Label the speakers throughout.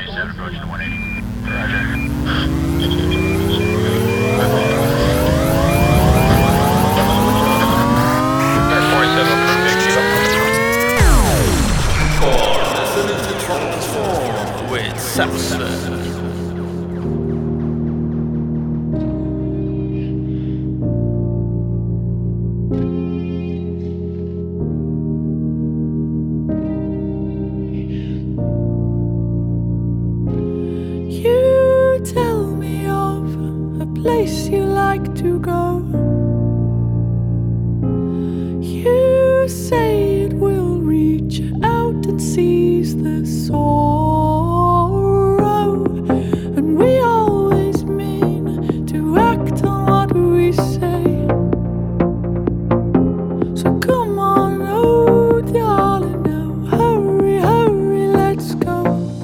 Speaker 1: 47 approaching to 180. Roger.
Speaker 2: Transform with Sapson.
Speaker 3: You tell me of a place you like to go. You say it will reach out and seize the sorrow, and we always mean to act on what we say. So come on, oh darling, now hurry, hurry, let's go.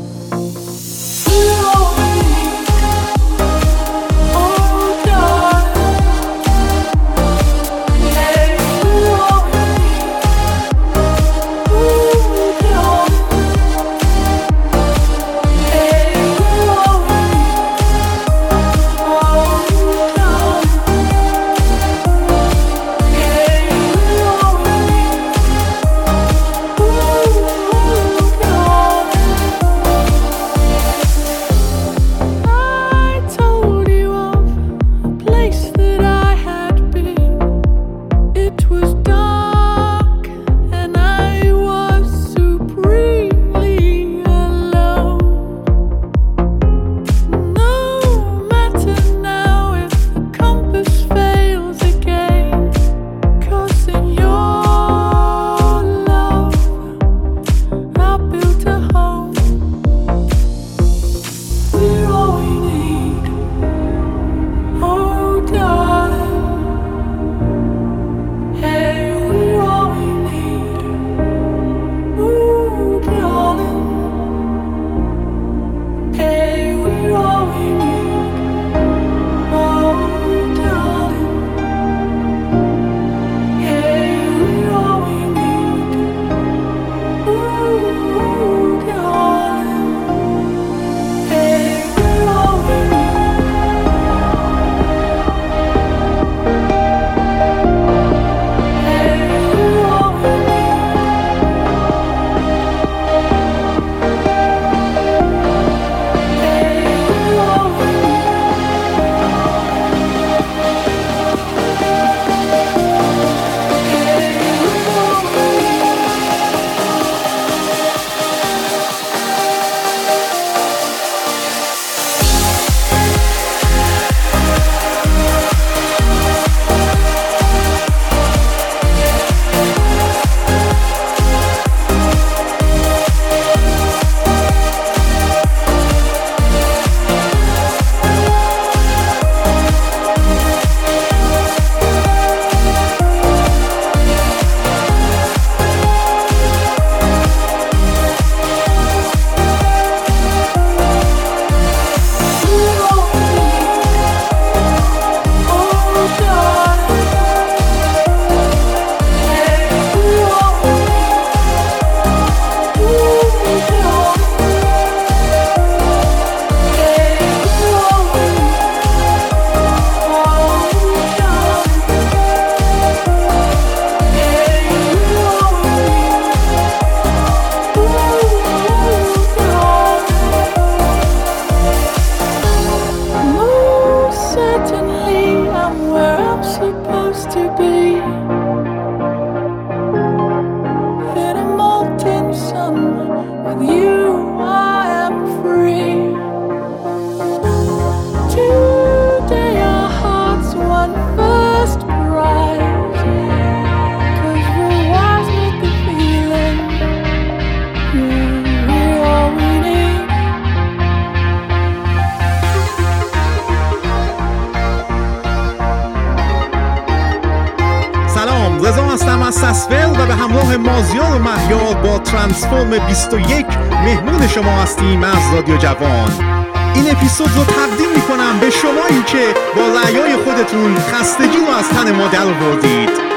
Speaker 4: سسفل و به همراه مازیار و مهیار با ترانسفورم 21 مهمون شما هستیم از رادیو جوان. این اپیزود رو تقدیم میکنم به شمایی که با رأیای خودتون خستگی رو از تن ما در آوردید.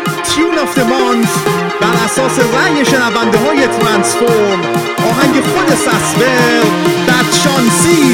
Speaker 4: تیون آف د مانت بر اساس رأی شنونده های ترانسفورم، آهنگ خود ساسول بدشانسی.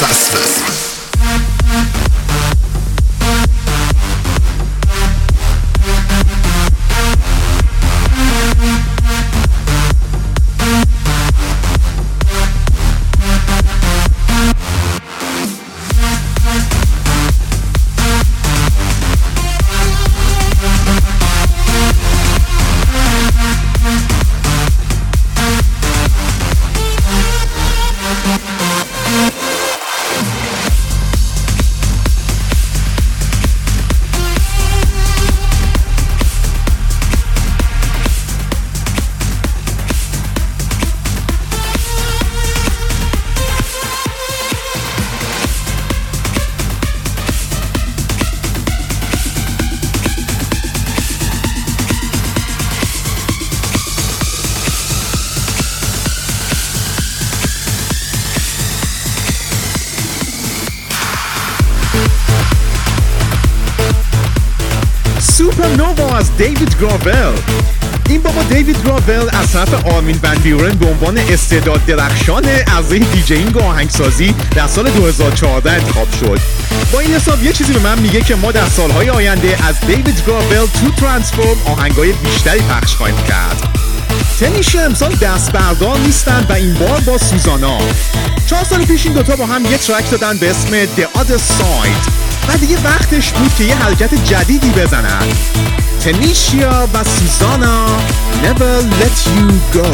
Speaker 5: Success.
Speaker 4: سوپرنووا از دیوید گراول. این بابا دیوید گراول از طرف آرمین ون بیورن به عنوان استعداد درخشان عرصه دیجینگ و آهنگسازی در سال 2014 انتخاب شد. با این حساب یه چیزی به من میگه که ما در سالهای آینده از دیوید گراول تو ترانسفورم آهنگای بیشتری پخش خواهیم کرد. تنیش امسال دست بردار نیستن و این بار با سوزانا. 4 سال پیش این دوتا با هم یه ترک دادن به اسم The Other Side و دیگه وقتش بود که یه حرکت جدیدی بزنن. تنیشیا و سوزانا Never Let You Go.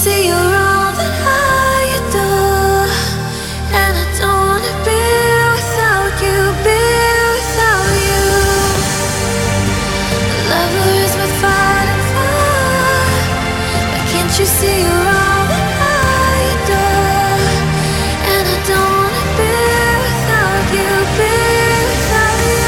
Speaker 3: see you're all that I adore, and I don't wanna be without you, be without you. Lover is worth fighting for, but can't you see you're all that I adore, and I don't wanna be without you, be without you.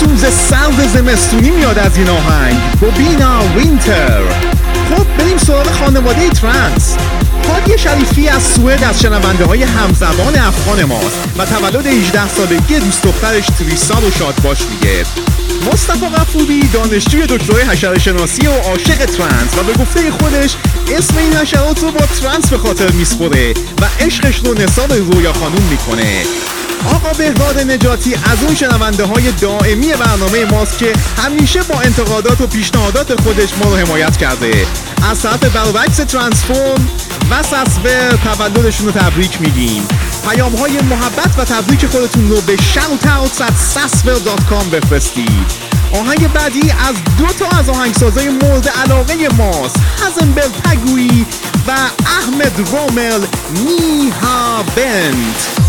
Speaker 4: روز سرد زمستونی میاد از این آهنگ. بوبینا وینتر. خب بریم سراغ خانواده ترنس. هادی شریفی از سوئد از شنونده های همزبان افغان ماست و تولد 18 سالگی دوست دخترش تریسا رو شاد باش میگه. مصطفی غفوری دانشجوی دکترای حشره شناسی و عاشق ترنس و به گفته خودش اسم این حشرات رو با ترنس به خاطر میسپره و عشقش رو نثار رویا خانوم میکنه. آقا بهراد نجاتی از اون شنونده های دائمی برنامه ماست که همیشه با انتقادات و پیشنهادات خودش ما رو حمایت کرده. از طرف برعکس ترانسفورم و سسور تولدشون رو تبریک میگیم. پیام های محبت و تبریک خودتون رو به shoutouts@sasver.com بفرستید. آهنگ بعدی از دو تا از آهنگسازای مورد علاقه ماست، هزنبرگ پگویی و احمد رومل نیها بند.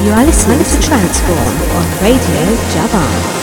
Speaker 5: You are listening to Transform on Radio Javan.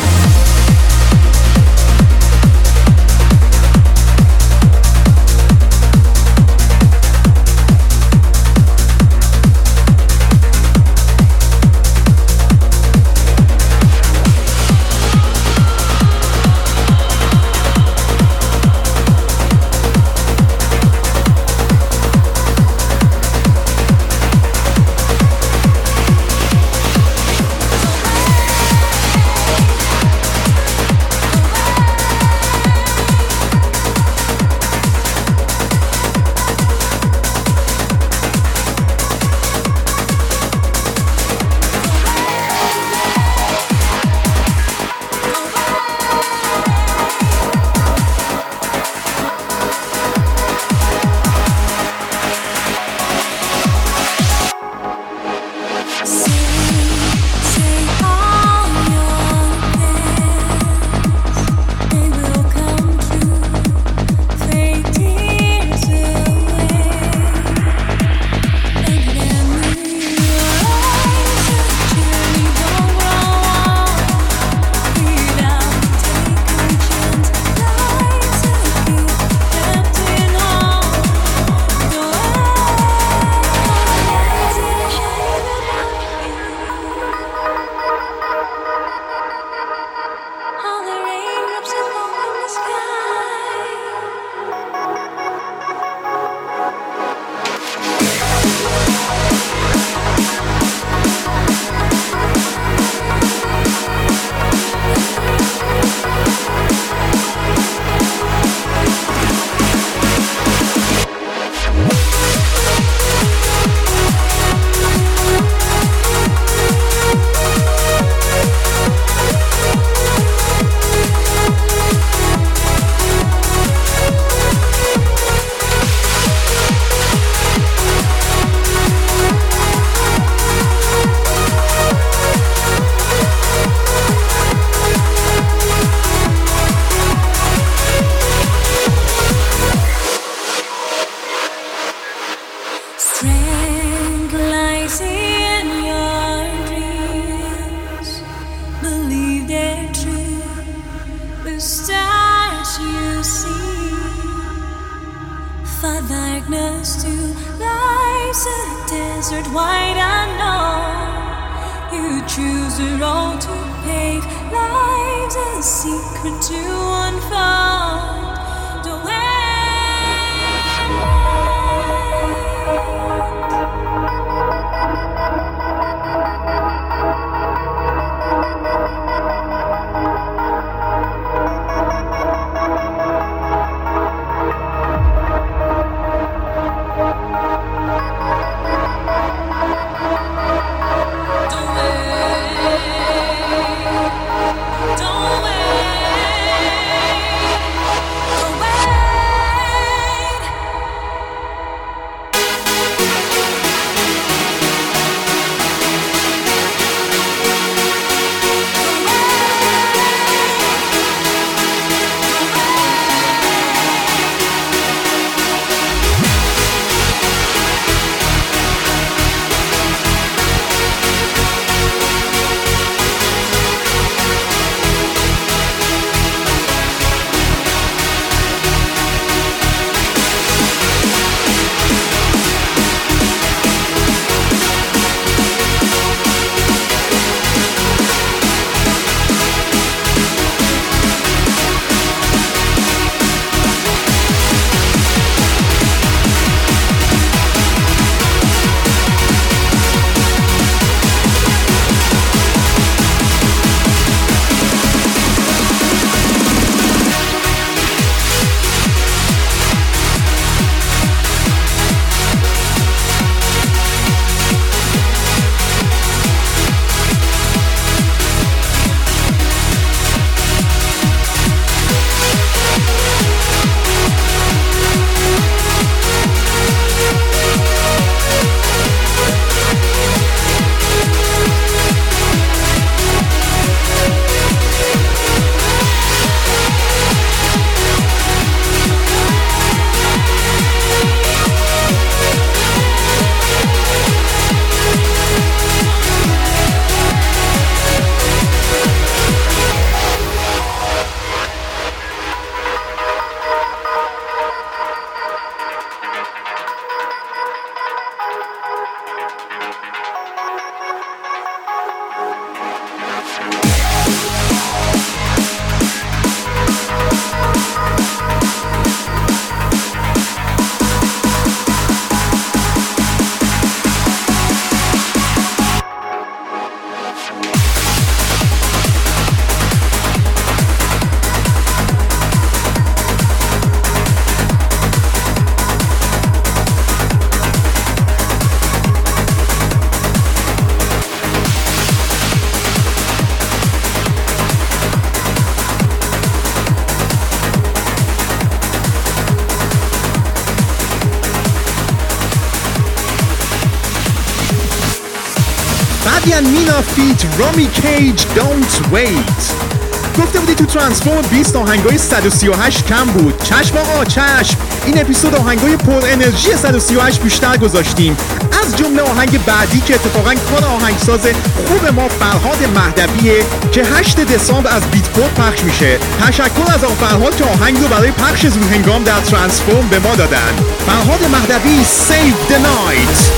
Speaker 4: فبیان مینا فیت رامی کیج Don't Wait. گفته بودی تو ترانسفورم 20 آهنگای 138 کم بود. چشم آقا چشم، این اپیزود آهنگای پر انرژی 138 بیشتر گذاشتیم، از جمله آهنگ بعدی که اتفاقا کار آهنگساز خوب ما فرهاد مهدویه که 8 دسامبر از بیتپورت پخش میشه. تشکر از آقا فرهاد که آهنگ رو برای پخش زودهنگام در ترانسفورم به ما دادن. فرهاد مهدوی Save the Night.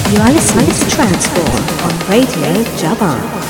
Speaker 5: You are listening to Transform on Radio Java.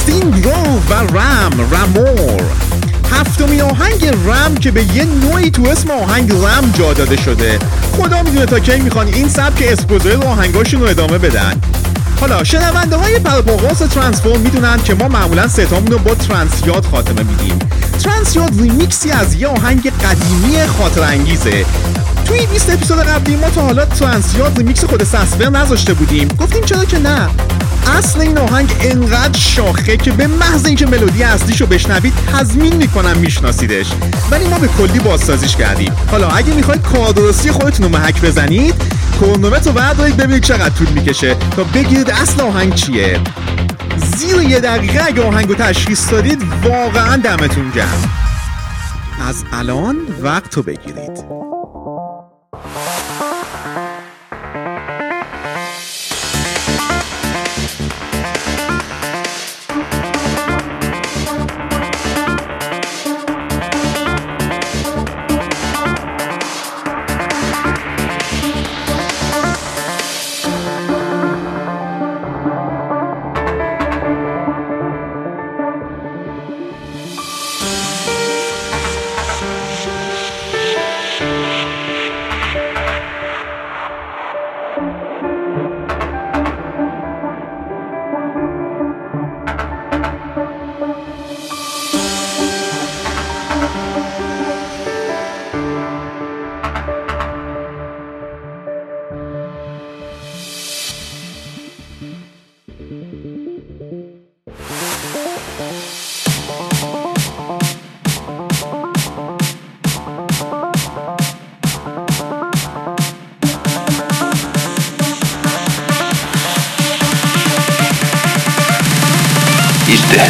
Speaker 4: جاستین گروو و رامور. هفتمین آهنگ رم که به یه نوعی تو اسم آهنگ رم جا داده شده. خدا میدونه تا کی میخوان این سبک اسپوزر آهنگاشون رو ادامه بدن. حالا شنونده های پرپاقاس ترانسفورم میدونن که ما معمولا ستامون رو با ترانسیاد خاتمه میدیم. ترانسیاد ریمیکسی از یه آهنگ قدیمی خاطر انگیزه. توی 20 اپیزود قبلی ما تا حالا ترانسیاد ریمیکس خود ساسفر نذاشته بودیم. گفتیم چرا که نه. اصل این آهنگ انقدر شاخه که به محض اینکه ملودی اصلیشو بشنوید تضمین میکنم میشناسیدش، ولی ما به کلی بازسازیش کردیم. حالا اگه میخواید کاردرستی خودتون رو محک بزنید، کورنومت رو بردارید ببینید چقدر طول میکشه تا بگیرید اصل آهنگ چیه. زیر 1 دقیقه اگه آهنگ رو تشخیص دادید واقعا دمتون گرم. از الان وقت رو بگیرید.
Speaker 1: He's dead.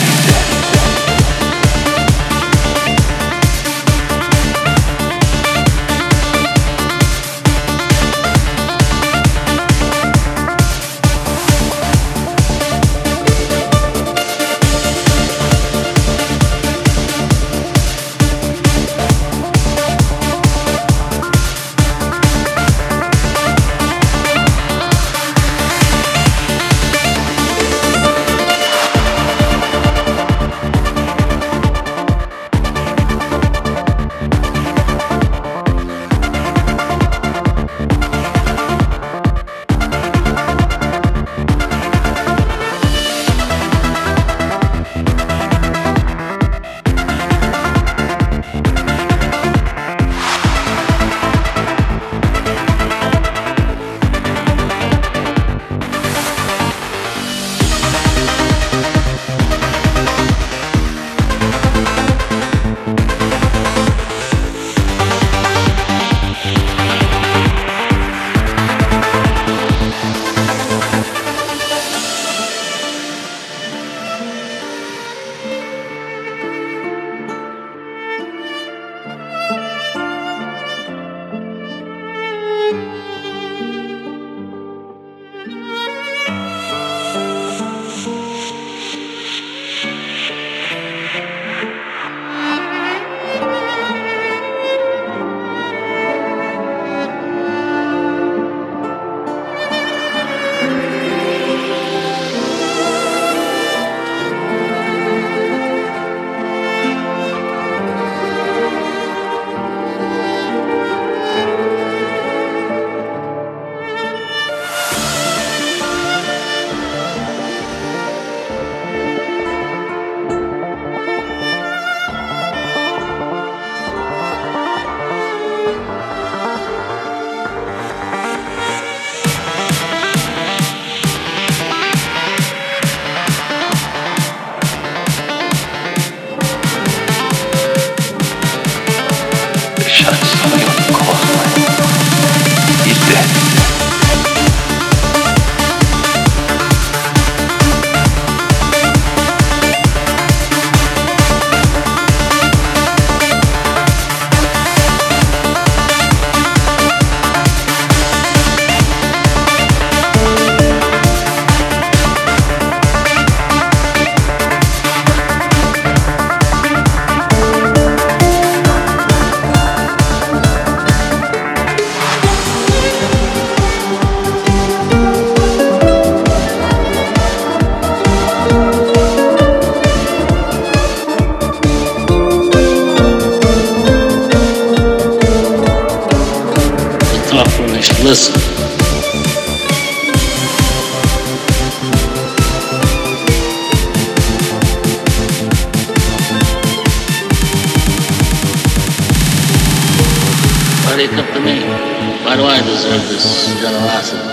Speaker 1: wake up to me? Why do I deserve this generosity?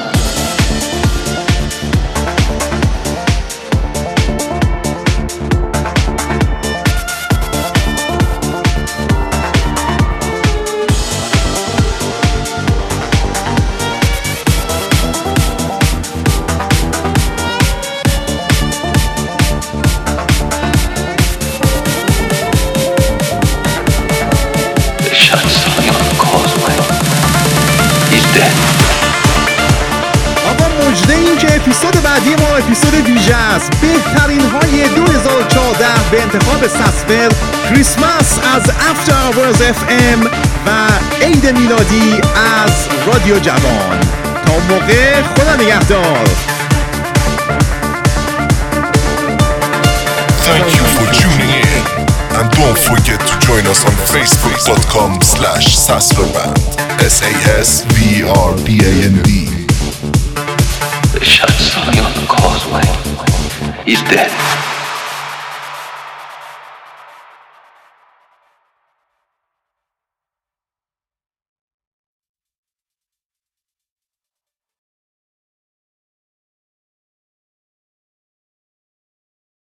Speaker 4: مجده این که اپیزود بعدی ما اپیزود ویژه است. بهترین های 2014 به انتخاب ساسفر، کریسمس از افتر آورز FM و عید میلادی از رادیو جوان. تا اون موقع خدا نگهدار.
Speaker 6: Thank you for tuning in and don't forget to join us on facebook.com/sasverband SASVERBAND.
Speaker 7: The shot song on the causeway. He's dead.